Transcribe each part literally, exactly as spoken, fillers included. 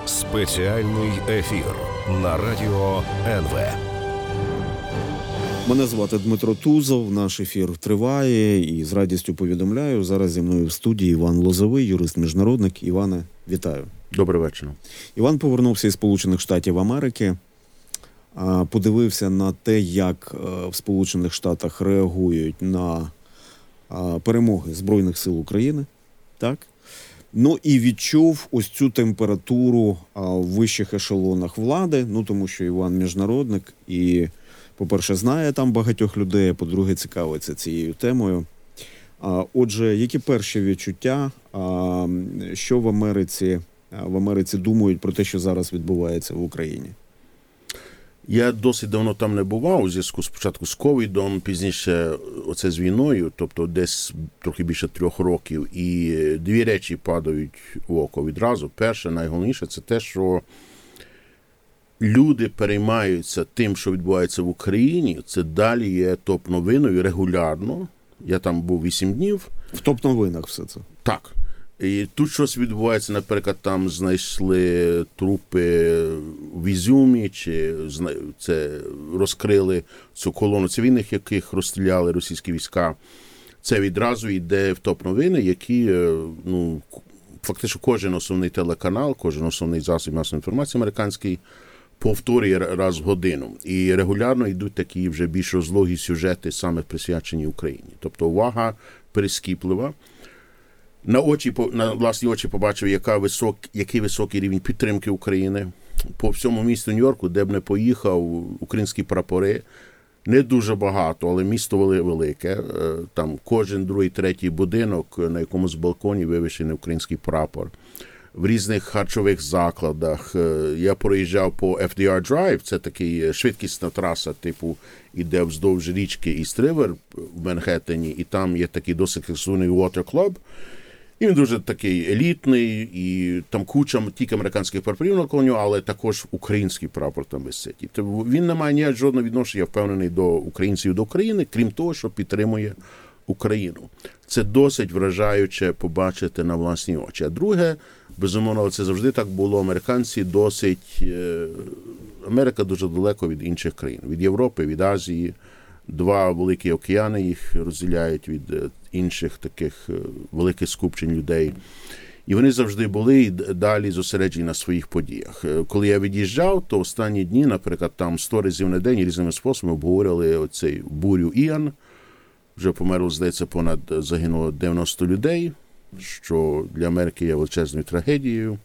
Спеціальний ефір на радіо ен ве. Мене звати Дмитро Тузов, наш ефір триває і з радістю повідомляю, зараз зі мною в студії Іван Лозовий, юрист-міжнародник. Іване, вітаю. Добрий вечір. Іван повернувся із Сполучених Штатів Америки, подивився на те, як в Сполучених Штатах реагують на перемоги Збройних сил України, так? Ну і відчув ось цю температуру в вищих ешелонах влади, ну тому що Іван міжнародник і, по-перше, знає там багатьох людей, а по-друге, цікавиться цією темою. Отже, які перші відчуття, що в Америці, в Америці думають про те, що зараз відбувається в Україні? Я досить давно там не бував, у зв'язку спочатку з ковідом, пізніше оце з війною, тобто десь трохи більше трьох років. І дві речі падають в око відразу. Перше, найголовніше, це те, що люди переймаються тим, що відбувається в Україні. Це далі є топ-новиною регулярно. Я там був вісім днів. В топ-новинах все це? Так. І тут щось відбувається, наприклад, там знайшли трупи в Ізюмі, чи це розкрили цю колону цивільних, яких розстріляли російські війська. Це відразу йде в топ-новини, які, ну, фактично кожен основний телеканал, кожен основний засіб масової інформації американський повторює раз в годину. І регулярно йдуть такі вже більш розлогі сюжети, саме присвячені Україні. Тобто увага перескіплива. На очі, на власні очі побачив, яка висок, який високий рівень підтримки України. По всьому місту Нью-Йорку, де б не поїхав, українські прапори. Не дуже багато, але місто велике. Там кожен другий, третій будинок, на якомусь балконі вивішений український прапор. В різних харчових закладах. Я проїжджав по еф ді ар Drive, це такий швидкісна траса, типу, іде вздовж річки Іст-Ривер в Манхеттені, і там є такий досить красивий Water Club. І він дуже такий елітний, і там куча тільки американських прапорів навколо нього, але також український прапор там висить. І він не має ніякого жодного відношення, я впевнений, до українців, до України, крім того, що підтримує Україну. Це досить вражаюче побачити на власні очі. А друге, безумовно, це завжди так було, американці досить... Америка дуже далеко від інших країн, від Європи, від Азії. Два великі океани їх розділяють від інших таких великих скупчень людей. І вони завжди були і далі зосереджені на своїх подіях. Коли я від'їжджав, то останні дні, наприклад, там сто разів на день різними способами обговорювали оцей бурю Іан. Вже померло, здається, понад загинуло дев'яносто людей, що для Америки є величезною трагедією.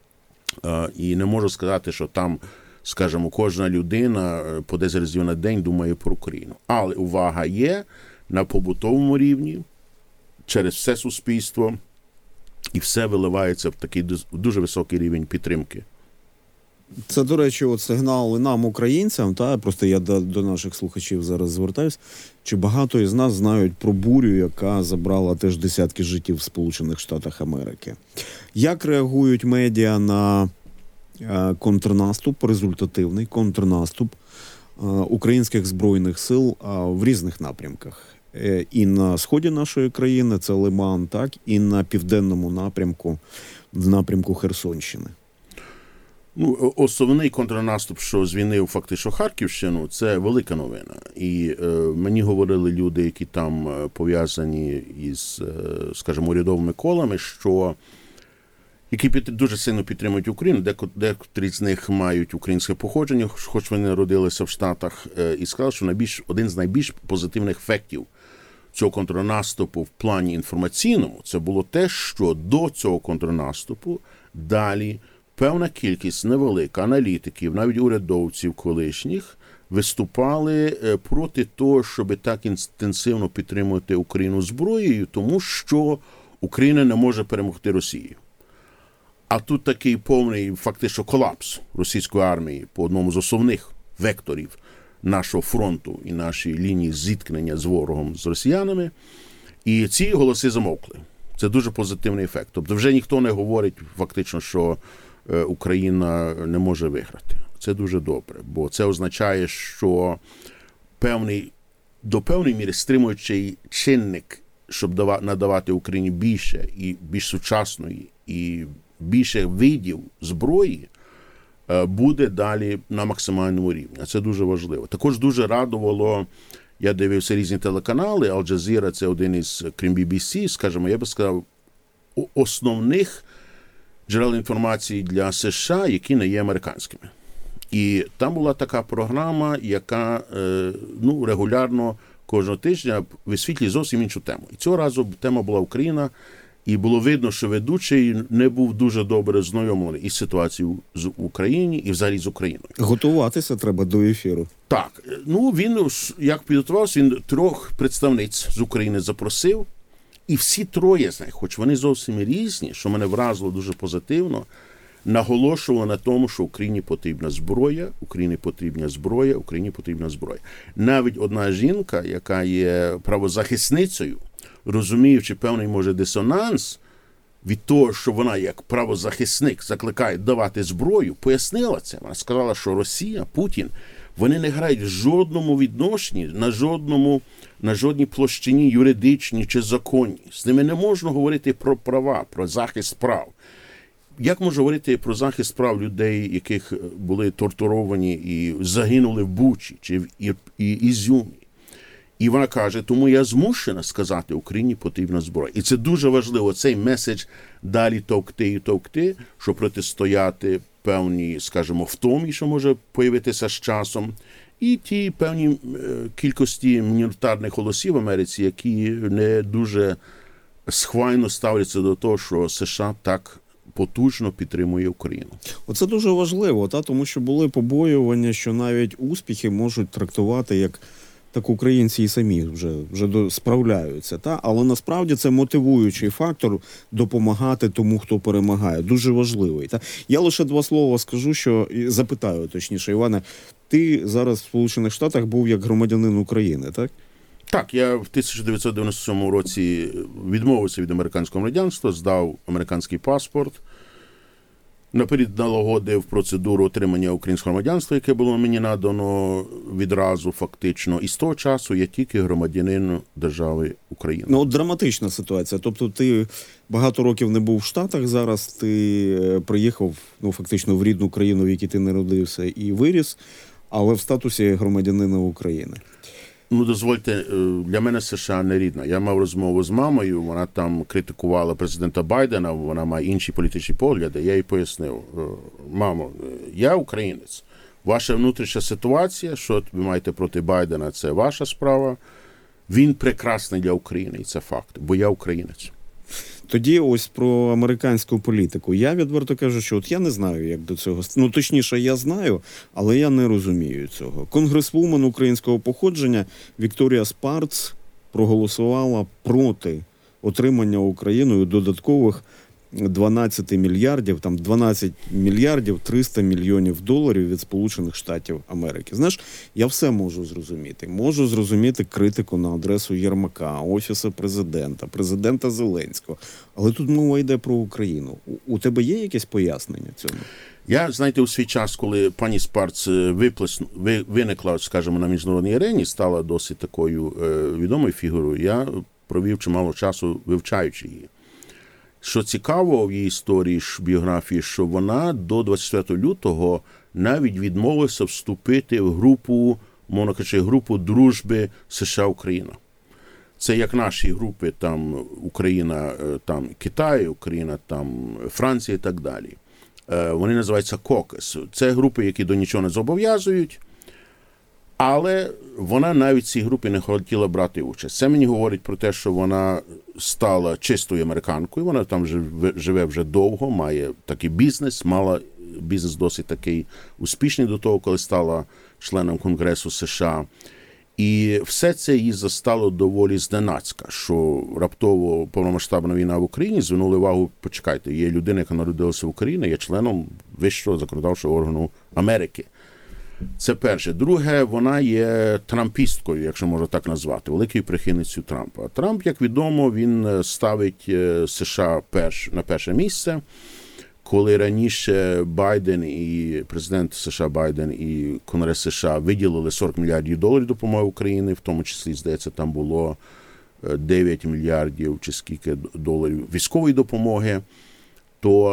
І не можу сказати, що там, скажімо, кожна людина по десять разів на день думає про Україну. Але увага є на побутовому рівні, через все суспільство, і все виливається в такий дуже високий рівень підтримки. Це, до речі, от сигнал нам, українцям, та просто я до, до наших слухачів зараз звертаюсь, чи багато із нас знають про бурю, яка забрала теж десятки життів в Сполучених Штатах Америки. Як реагують медіа на контрнаступ, результативний контрнаступ українських збройних сил в різних напрямках? І на сході нашої країни, це Лиман, так, і на південному напрямку, в напрямку Херсонщини. Ну, основний контрнаступ, що звільнив фактично Харківщину, це велика новина. І е, мені говорили люди, які там пов'язані із, е, скажімо, урядовими колами, що які дуже сильно підтримують Україну, декотрі з них мають українське походження, хоч вони народилися в Штатах, е, і сказали, що найбільш, один з найбільш позитивних ефектів цього контрнаступу в плані інформаційному, це було те, що до цього контрнаступу далі певна кількість невелика аналітиків, навіть урядовців колишніх, виступали проти того, щоб так інтенсивно підтримувати Україну зброєю, тому що Україна не може перемогти Росію. А тут такий повний фактично колапс російської армії по одному з основних векторів нашого фронту і нашої лінії зіткнення з ворогом, з росіянами. І ці голоси замовкли. Це дуже позитивний ефект. Тобто вже ніхто не говорить фактично, що Україна не може виграти. Це дуже добре, бо це означає, що певний, до певної міри стримуючий чинник, щоб надавати Україні більше і більш сучасної і більше видів зброї буде далі на максимальному рівні. А це дуже важливо. Також дуже радувало, я дивився різні телеканали, Аль Джазіра – це один із, крім бі бі сі, скажімо, я би сказав, основних джерел інформації для США, які не є американськими. І там була така програма, яка ну, регулярно кожного тижня висвітлює зовсім іншу тему. І цього разу тема була Україна, і було видно, що ведучий не був дуже добре знайомий із ситуацією в Україні і взагалі з Україною. Готуватися треба до ефіру. Так. Ну, він, як підготувався, він трьох представниць з України запросив, і всі троє з них, хоч вони зовсім різні, що мене вразило дуже позитивно, наголошували на тому, що Україні потрібна зброя, Україні потрібна зброя, Україні потрібна зброя. Навіть одна жінка, яка є правозахисницею, розуміючи певний, може, дисонанс від того, що вона як правозахисник закликає давати зброю, пояснила це. Вона сказала, що Росія, Путін, вони не грають в жодному відношенні, на жодному, на жодній площині юридичній чи законній. З ними не можна говорити про права, про захист прав. Як можна говорити про захист прав людей, яких були тортуровані і загинули в Бучі чи в Ізюмі? І вона каже, тому я змушена сказати, Україні потрібна зброя. І це дуже важливо, цей меседж далі товкти і товкти, щоб протистояти певній, скажімо, втомі, що може появитися з часом, і ті певні кількості міноритарних голосів в Америці, які не дуже схвально ставляться до того, що США так потужно підтримує Україну. Оце дуже важливо, та, тому що були побоювання, що навіть успіхи можуть трактувати як так українці і самі вже, вже справляються. Та? Але насправді це мотивуючий фактор допомагати тому, хто перемагає. Дуже важливий. Та? Я лише два слова скажу, що запитаю, точніше, Іване, ти зараз в Сполучених Штатах був як громадянин України, так? Так, я в тисяча дев'ятсот дев'яносто сьомому році відмовився від американського громадянства, здав американський паспорт, наперед налагодив процедуру отримання українського громадянства, яке було мені надано відразу фактично. І з того часу я тільки громадянин держави України. Ну, от драматична ситуація. Тобто ти багато років не був в Штатах, зараз ти приїхав, ну, фактично в рідну країну, в якій ти народився і виріс, але в статусі громадянина України. Ну, дозвольте, для мене США не рідна. Я мав розмову з мамою, вона там критикувала президента Байдена, вона має інші політичні погляди. Я їй пояснив, мамо, я українець. Ваша внутрішня ситуація, що ви маєте проти Байдена, це ваша справа. Він прекрасний для України, і це факт, бо я українець. Тоді ось про американську політику. Я відверто кажу, що от я не знаю, як до цього. Ну, точніше, я знаю, але я не розумію цього. Конгресвумен українського походження Вікторія Спарц проголосувала проти отримання Україною додаткових дванадцять мільярдів, там дванадцять мільярдів триста мільйонів доларів від Сполучених Штатів Америки. Знаєш, я все можу зрозуміти. Можу зрозуміти критику на адресу Єрмака, Офісу президента, президента Зеленського. Але тут мова йде про Україну. У, у тебе є якесь пояснення цьому? Я, знаєте, у свій час, коли пані Спарц виплесну, виникла, скажімо, на міжнародній арені, стала досить такою е, відомою фігурою, я провів чимало часу, вивчаючи її. Що цікаво в її історії, біографії, що вона до двадцять четвертого лютого навіть відмовилася вступити в групу, мовно кажучи, групу дружби США-Україна. Це як наші групи, там Україна, там Китай, Україна, там Франція і так далі. Вони називаються кокес. Це групи, які до нічого не зобов'язують, але вона навіть в цій групі не хотіла брати участь. Це мені говорить про те, що вона стала чистою американкою, вона там живе вже довго, має такий бізнес, мала бізнес досить такий успішний до того, коли стала членом Конгресу США. І все це її застало доволі зненацька, що раптово повномасштабна війна в Україні звернули увагу, почекайте, є людина, яка народилася в Україні, є членом вищого законодавчого органу Америки. Це перше. Друге, вона є трампісткою, якщо можна так назвати, великою прихильницею Трампа. Трамп, як відомо, він ставить США перш, на перше місце. Коли раніше Байден і президент США Байден і Конгрес США виділили сорок мільярдів доларів допомоги Україні, в тому числі, здається, там було дев'ять мільярдів чи скільки доларів військової допомоги, то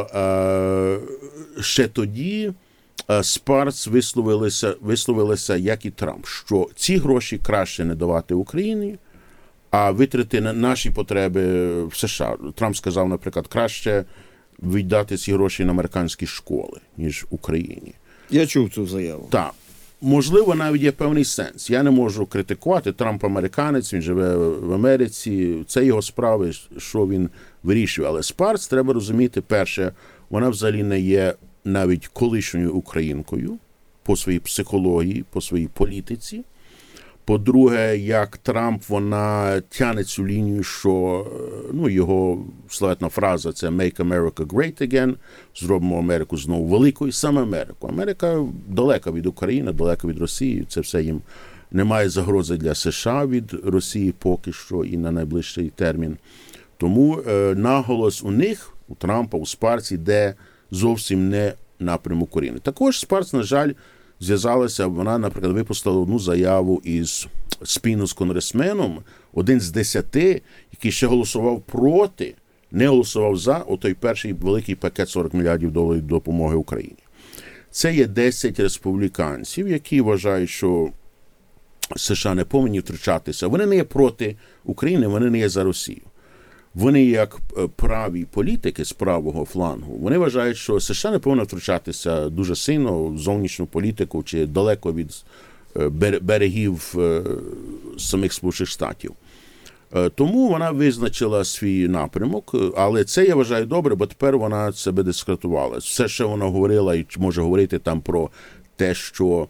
е, ще тоді е, Спарц висловилися, висловилися, як і Трамп, що ці гроші краще не давати Україні, а витрати на наші потреби в США. Трамп сказав, наприклад, краще віддати ці гроші на американські школи, ніж в Україні. Я чув цю заяву. Так. Можливо, навіть є певний сенс. Я не можу критикувати. Трамп американець, він живе в Америці, це його справи, що він вирішує. Але Спарц, треба розуміти, перше, вона взагалі не є навіть колишньою українкою по своїй психології, по своїй політиці. По-друге, як Трамп, вона тягне цю лінію, що, ну, його славетна фраза – це «Make America Great Again», зробимо Америку знову великою, саме Америку. Америка далека від України, далека від Росії, це все їм немає загрози для США від Росії поки що і на найближчий термін. Тому е, наголос у них, у Трампа, у Спарці, йде зовсім не напрямок України. Також Спарц, на жаль, зв'язалася, вона, наприклад, випустила одну заяву із спільно з конгресменом, один з десяти, який ще голосував проти, не голосував за отой перший великий пакет сорок мільярдів доларів допомоги Україні. Це є десять республіканців, які вважають, що США не повинні втручатися. Вони не є проти України, вони не є за Росію. Вони, як праві політики з правого флангу, вони вважають, що США не повинна втручатися дуже сильно в зовнішню політику чи далеко від берегів самих Сполучених Штатів. Тому вона визначила свій напрямок, але це, я вважаю, добре, бо тепер вона себе дискредитувала. Все, що вона говорила і може говорити там про те, що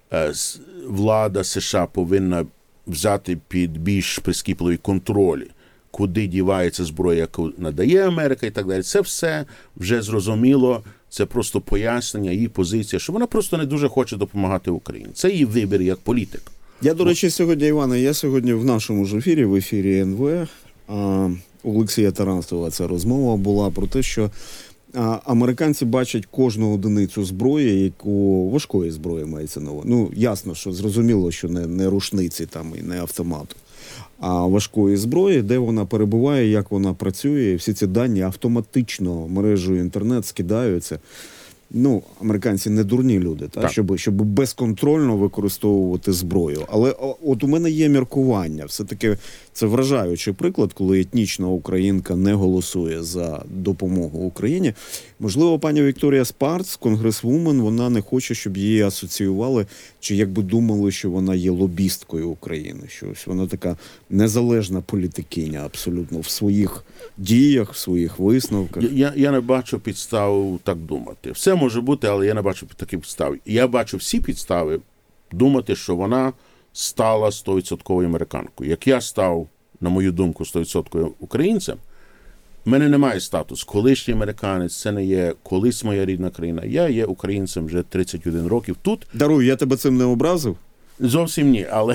влада США повинна взяти під більш прискіпливий контроль, куди дівається зброя, яку надає Америка і так далі. Це все вже зрозуміло, це просто пояснення, її позиція, що вона просто не дуже хоче допомагати Україні. Це її вибір як політик. Я, до речі, сьогодні, Іване, я сьогодні в нашому ж ефірі, в ефірі ен ве, а, у Олексія Таранцева ця розмова була про те, що а, американці бачать кожну одиницю зброї, яку важкої зброї мається на увазі. Ну, ясно, що зрозуміло, що не, не рушниці там і не автомат, а важкої зброї, де вона перебуває, як вона працює, і всі ці дані автоматично мережею інтернет скидаються. Ну, американці не дурні люди, та, так. щоб, щоб безконтрольно використовувати зброю. Але от у мене є міркування. Все-таки це вражаючий приклад, коли етнічна українка не голосує за допомогу Україні. Можливо, пані Вікторія Спарц, конгресвумен, вона не хоче, щоб її асоціювали, чи якби думали, що вона є лобісткою України. Що ось вона така незалежна політикиня абсолютно в своїх діях, в своїх висновках. Я, я не бачу підстав так думати. Все може бути, але я не бачу таких підстав. Я бачу всі підстави думати, що вона стала сто відсотків американкою. Як я став, на мою думку, сто відсотків українцем, в мене немає статус колишній американець, це не є колись моя рідна країна. Я є українцем вже тридцять один років тут. Даруй, я тебе цим не образив? Зовсім ні, але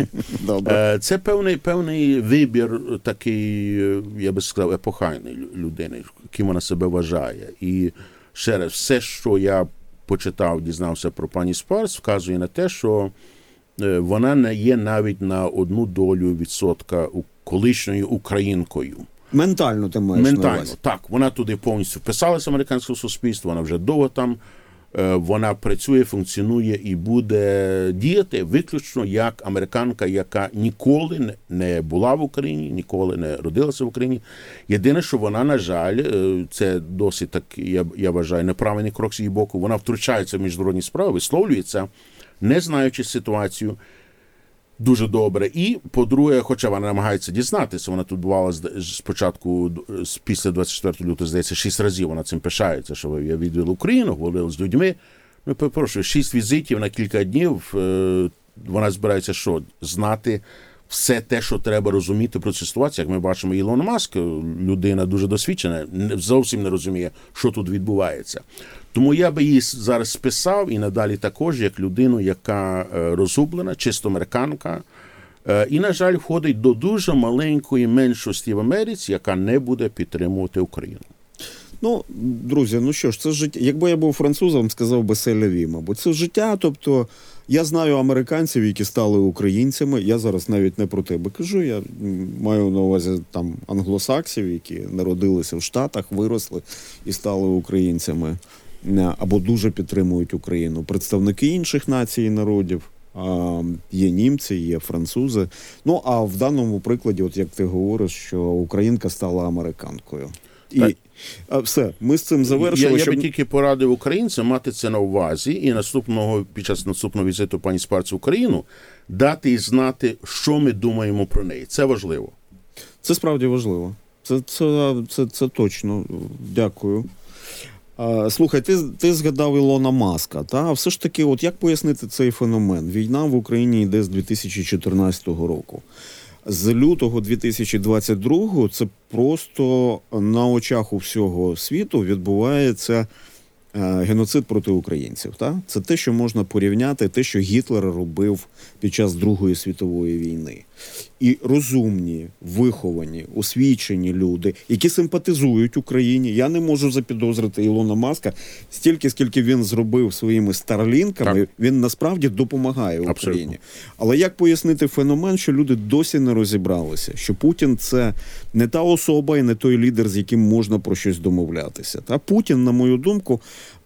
Добре. Це певний, певний вибір такий, я би сказав, епохальний людини, ким вона себе вважає. І ще раз, все, що я почитав, дізнався про пані Спарц, вказує на те, що вона не є навіть на одну долю відсотка колишньою українкою. Ментально ти маєш Ментально, на увазі? так. Вона туди повністю вписалася в американське суспільство, вона вже довго там, вона працює, функціонує і буде діяти виключно як американка, яка ніколи не була в Україні, ніколи не родилася в Україні. Єдине, що вона, на жаль, це досить так, я, я вважаю, неправильний крок з її боку, вона втручається в міжнародні справи, висловлюється, не знаючи ситуацію дуже добре. І, по-друге, хоча вона намагається дізнатися, вона тут бувала спочатку, після двадцять четвертого лютого, здається, шість разів вона цим пишається, що я відвідала Україну, говорила з людьми. Ну, перепрошую, шість візитів на кілька днів, вона збирається що? Знати все те, що треба розуміти про цю ситуацію. Як ми бачимо, Ілон Маск, людина дуже досвідчена, зовсім не розуміє, що тут відбувається. Тому я би її зараз списав і надалі також як людину, яка розгублена, чисто американка, і, на жаль, входить до дуже маленької меншості в Америці, яка не буде підтримувати Україну. Ну, друзі, ну що ж, це життя. Якби я був французом, сказав би селяві, мабуть. Це життя, тобто я знаю американців, які стали українцями. Я зараз навіть не про тебе кажу, я маю на увазі там англосаксів, які народилися в Штатах, виросли і стали українцями, або дуже підтримують Україну. Представники інших націй і народів. Є німці, є французи. Ну, а в даному прикладі, от як ти говориш, що українка стала американкою. І а, все, ми з цим завершили. Я, я щоб... би тільки порадив українцям мати це на увазі і наступного, під час наступного візиту пані Спарц в Україну дати і знати, що ми думаємо про неї. Це важливо. Це справді важливо. Це, це, це, це точно. Дякую. Слухай, ти, ти згадав Ілона Маска, та? А все ж таки, от як пояснити цей феномен? Війна в Україні йде з дві тисячі чотирнадцятого року. З лютого дві тисячі двадцять другого це просто на очах у всього світу відбувається геноцид проти українців. Та? Це те, що можна порівняти, те, що Гітлер робив під час Другої світової війни. І розумні, виховані, освічені люди, які симпатизують Україні. Я не можу запідозрити Ілона Маска стільки, скільки він зробив своїми старлінками, так. Він насправді допомагає Україні. Абсолютно. Але як пояснити феномен, що люди досі не розібралися, що Путін – це не та особа і не той лідер, з яким можна про щось домовлятися. Та Путін, на мою думку,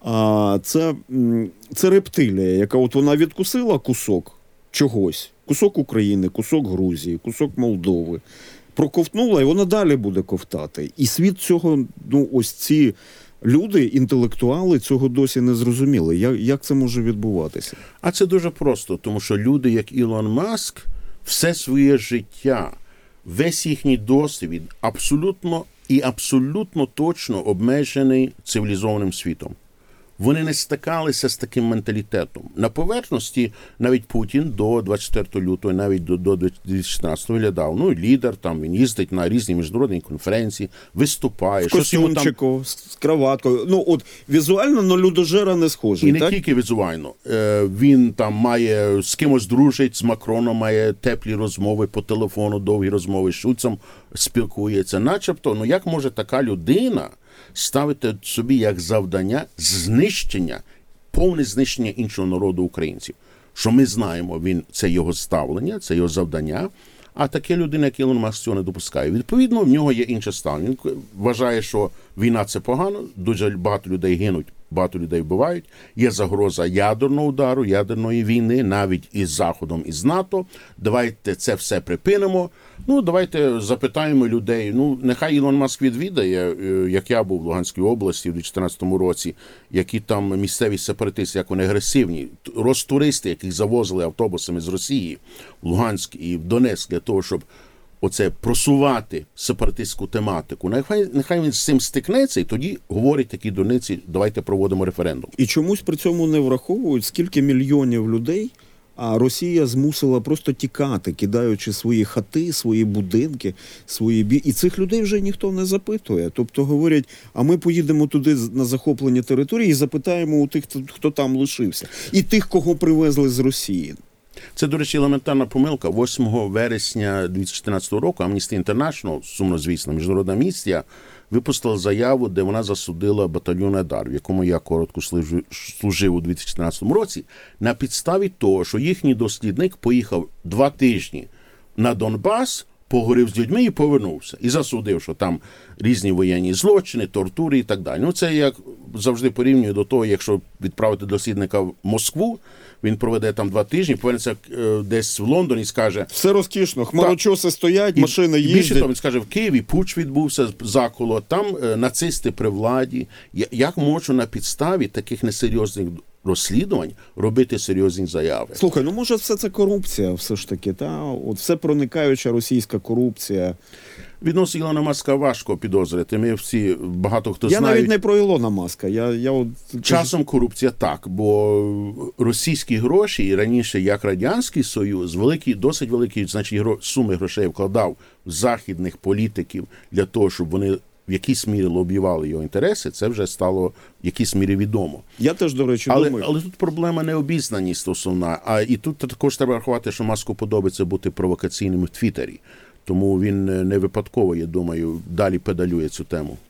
це, це рептилія, яка от вона відкусила кусок чогось. Кусок України, кусок Грузії, кусок Молдови. Проковтнула, і вона далі буде ковтати. І світ цього, ну ось ці люди, інтелектуали, цього досі не зрозуміли. Як, як це може відбуватися? А це дуже просто, тому що люди, як Ілон Маск, все своє життя, весь їхній досвід абсолютно і абсолютно точно обмежений цивілізованим світом. Вони не стикалися з таким менталітетом. На поверхності навіть Путін до двадцять четвертого лютого, навіть до, до дві тисячі шістнадцятого виглядав. Ну, лідер, там він їздить на різні міжнародні конференції, виступає. В костюмчику, там... з краваткою. Ну, от візуально на людожера не схожий, І не так? тільки візуально. Е, він там має, з кимось дружить, з Макроном має теплі розмови по телефону, довгі розмови, з Шульцем спілкується. Начебто, ну як може така людина ставити собі як завдання знищення, повне знищення іншого народу українців. Що ми знаємо, він це його ставлення, це його завдання, а таке людина, як Ілон Маск, цього не допускає. Відповідно, в нього є інше ставлення. Він вважає, що війна – це погано, дуже багато людей гинуть, багато людей вбивають, є загроза ядерного удару, ядерної війни, навіть із Заходом, із НАТО. Давайте це все припинимо. Ну, давайте запитаємо людей. Ну, нехай Ілон Маск відвідає, як я був в Луганській області в дві тисячі чотирнадцятому році, які там місцеві сепаратисти, як вони агресивні, розтуристи, яких завозили автобусами з Росії в Луганськ і в Донецьк для того, щоб оце просувати сепаратистську тематику. Нехай, нехай він з цим стикнеться і тоді говорить такі дурниці, давайте проводимо референдум. І чомусь при цьому не враховують, скільки мільйонів людей а Росія змусила просто тікати, кидаючи свої хати, свої будинки, свої бі... І цих людей вже ніхто не запитує. Тобто говорять, а ми поїдемо туди на захоплення території і запитаємо у тих, хто там лишився. І тих, кого привезли з Росії. Це, до речі, елементарна помилка. восьмого вересня дві тисячі чотирнадцятого року Amnesty International, сумнозвісна міжнародна місія, випустила заяву, де вона засудила батальйон Айдар, в якому я коротко служив у дві тисячі чотирнадцятому році, на підставі того, що їхній дослідник поїхав два тижні на Донбас, поговорив з людьми і повернувся. І засудив, що там різні воєнні злочини, тортури і так далі. Ну, це як завжди порівнюю до того, якщо відправити дослідника в Москву, він проведе там два тижні, повернеться е, десь в Лондон і скаже... Все розкішно, хмарочоси стоять, машини їздять. Більше того, він скаже, в Києві путч відбувся заколо, там е, нацисти при владі. Як можу на підставі таких несерйозних розслідувань робити серйозні заяви? Слухай, ну може все це корупція все ж таки, та? От все проникаюча російська корупція. Відносно Ілона Маска важко підозрити. Ми всі, багато хто я знають... Я навіть не про Ілона Маска. Я, я от... Часом корупція так, бо російські гроші, і раніше як Радянський Союз, великі, досить великі значить, суми грошей вкладав в західних політиків для того, щоб вони в якійсь мірі лобіювали його інтереси, це вже стало в якійсь мірі відомо. Я теж, до речі, але, думаю. Але тут проблема необізнаність основна. А і тут також треба рахувати, що Маску подобається бути провокаційним в Твіттері. Тому він не випадково, я думаю, далі педалює цю тему.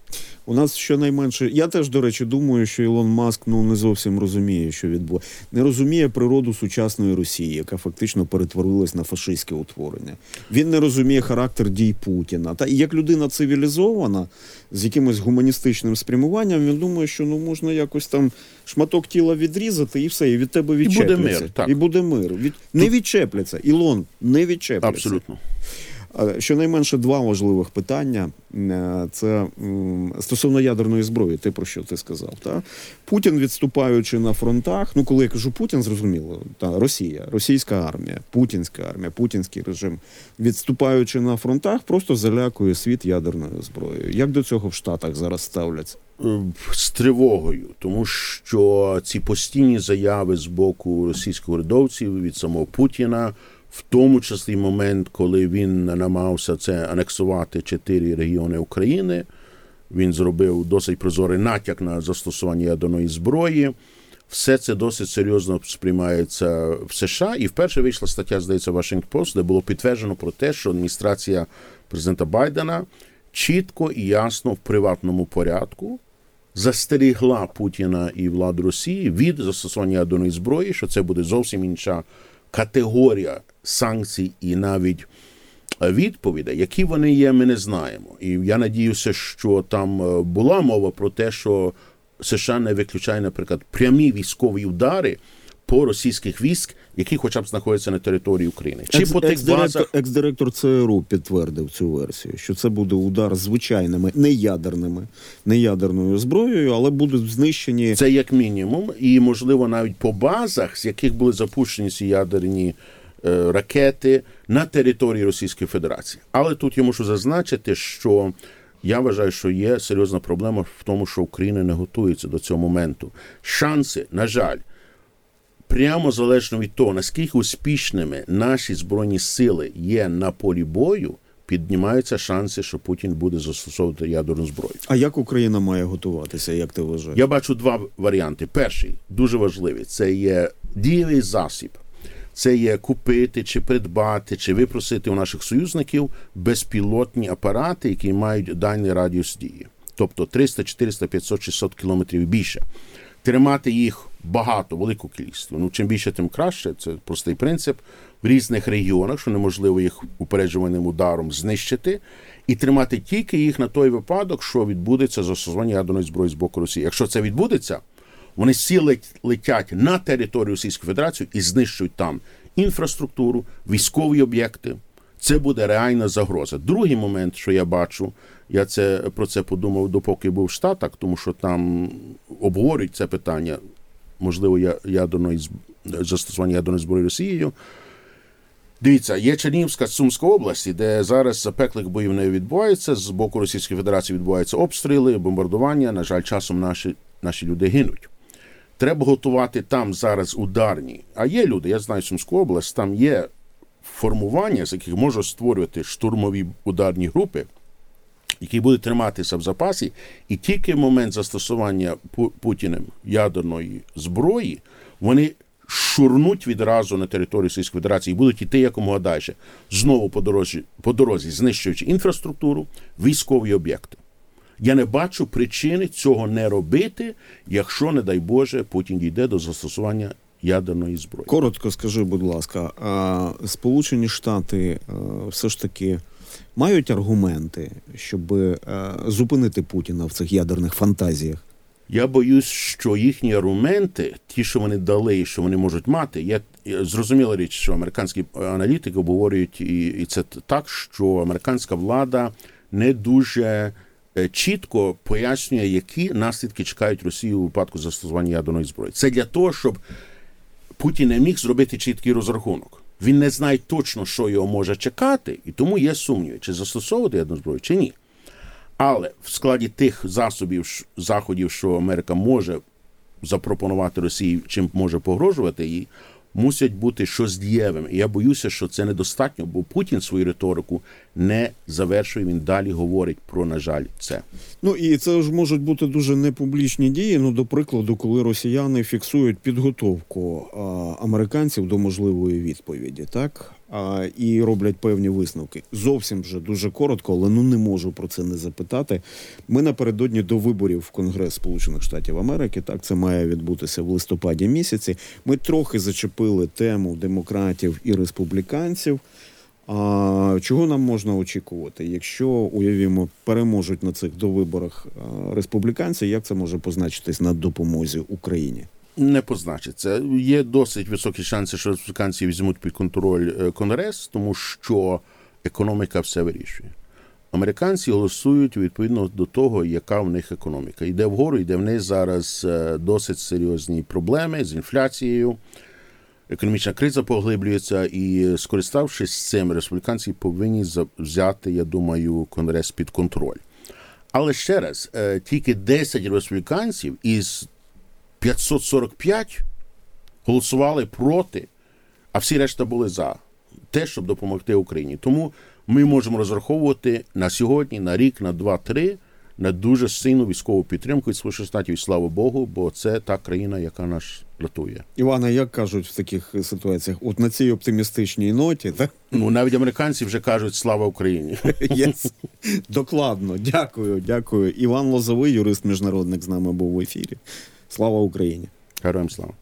У нас щонайменше, я теж, до речі, думаю, що Ілон Маск ну не зовсім розуміє, що відбувається. Не розуміє природу сучасної Росії, яка фактично перетворилась на фашистське утворення. Він не розуміє характер дій Путіна. Та і як людина цивілізована, з якимось гуманістичним спрямуванням, він думає, що ну можна якось там шматок тіла відрізати і все, і від тебе відчепляться. І буде мир, так. І буде мир. Від... Не відчепляться. Ілон, не відчепляться. Абсолютно. Щонайменше два важливих питання. Це стосовно ядерної зброї, те, про що ти сказав. Та? Путін, відступаючи на фронтах, ну коли я кажу Путін, зрозуміло, та, Росія, російська армія, путінська армія, путінський режим, відступаючи на фронтах, просто залякує світ ядерною зброєю. Як до цього в Штатах зараз ставляться? З тривогою, тому що ці постійні заяви з боку російських урядовців від самого Путіна, в тому числі момент, коли він намагався це анексувати чотири регіони України, він зробив досить прозорий натяк на застосування ядерної зброї. Все це досить серйозно сприймається в США. І вперше вийшла стаття, здається, Washington Post, де було підтверджено про те, що адміністрація президента Байдена чітко і ясно в приватному порядку застерігла Путіна і владу Росії від застосування ядерної зброї, що це буде зовсім інша категорія санкцій і навіть відповідей. Які вони є, ми не знаємо. І я надіюся, що там була мова про те, що США не виключає, наприклад, прямі військові удари по російських військ, які хоча б знаходяться на території України. Чи Екс, по тих екс-директор, базах... екс-директор ЦРУ підтвердив цю версію, що це буде удар звичайними, не ядерними, не ядерною зброєю, але будуть знищені... Це як мінімум, і, можливо, навіть по базах, з яких були запущені ці ядерні е, ракети на території Російської Федерації. Але тут я мушу зазначити, що я вважаю, що є серйозна проблема в тому, що Україна не готується до цього моменту. Шанси, на жаль, прямо залежно від того, наскільки успішними наші Збройні сили є на полі бою, піднімаються шанси, що Путін буде застосовувати ядерну зброю. А як Україна має готуватися, як ти вважаєш? Я бачу два варіанти. Перший, дуже важливий, це є дієвий засіб. Це є купити, чи придбати, чи випросити у наших союзників безпілотні апарати, які мають дальній радіус дії. Тобто триста, чотириста, п'ятсот, шістсот кілометрів і більше. Тримати їх багато, велику кількість. Ну, чим більше, тим краще. Це простий принцип. В різних регіонах, що неможливо їх упереджуваним ударом знищити, і тримати тільки їх на той випадок, що відбудеться застосування ядерної зброї з боку Росії. Якщо це відбудеться, вони всі летять на територію Російської Федерації і знищують там інфраструктуру, військові об'єкти. Це буде реальна загроза. Другий момент, що я бачу, я це, про це подумав, допоки був в Штатах, тому що там обговорюють це питання, можливо, ядерної, застосування ядерної зброї Росією. Дивіться, є Чернігівська, Сумська області, де зараз запеклих боїв не відбувається, з боку Російської Федерації відбуваються обстріли, бомбардування, на жаль, часом наші, наші люди гинуть. Треба готувати там зараз ударні. А є люди, я знаю Сумську область, там є формування, з яких можуть створювати штурмові ударні групи, які будуть триматися в запасі, і тільки в момент застосування Путіним ядерної зброї вони шурнуть відразу на територію Російської Федерації і будуть йти якомога далі. Знову по дорозі, по дорозі знищуючи інфраструктуру, військові об'єкти. Я не бачу причини цього не робити, якщо, не дай Боже, Путін дійде до застосування ядерної зброї. Коротко скажи, будь ласка, а Сполучені Штати все ж таки мають аргументи, щоб зупинити Путіна в цих ядерних фантазіях? Я боюсь, що їхні аргументи, ті, що вони дали і що вони можуть мати, є зрозуміла річ, що американські аналітики обговорюють, і, і це так, що американська влада не дуже чітко пояснює, які наслідки чекають Росію у випадку застосування ядерної зброї. Це для того, щоб Путін не міг зробити чіткий розрахунок. Він не знає точно, що його може чекати, і тому є сумніви, чи застосовувати ядерну зброю, чи ні. Але в складі тих засобів, заходів, що Америка може запропонувати Росії, чим може погрожувати їй, мусять бути щось дієвим. І я боюся, що це недостатньо, бо Путін свою риторику не завершує, він далі говорить про, на жаль, це. Ну і це ж можуть бути дуже непублічні дії, ну, до прикладу, коли росіяни фіксують підготовку а, американців до можливої відповіді, так? а, і роблять певні висновки. Зовсім вже дуже коротко, але ну не можу про це не запитати. Ми напередодні до виборів в Конгрес Сполучених Штатів Америки, так, це має відбутися в листопаді місяці. Ми трохи зачепили тему демократів і республіканців. А чого нам можна очікувати, якщо, уявімо, переможуть на цих довиборах республіканці, як це може позначитись на допомозі Україні? Не позначиться. Є досить високі шанси, що республіканці візьмуть під контроль Конгрес, тому що економіка все вирішує. Американці голосують відповідно до того, яка в них економіка. Йде вгору, йде вниз зараз досить серйозні проблеми з інфляцією. Економічна криза поглиблюється, і, скориставшись цим, республіканці повинні взяти, я думаю, Конгрес під контроль. Але ще раз, тільки десять республіканців із п'ятсот сорок п'ять голосували проти, а всі решта були за те, щоб допомогти Україні. Тому ми можемо розраховувати на сьогодні, на рік, на два-три, на дуже сильну військову підтримку від Сполучених Штатів, і слава Богу, бо це та країна, яка нас рятує. Івана, як кажуть в таких ситуаціях? От на цій оптимістичній ноті, так? Ну, навіть американці вже кажуть «Слава Україні». Yes. Докладно. Дякую, дякую. Іван Лозовий, юрист-міжнародник, з нами був в ефірі. Слава Україні! Героям слава!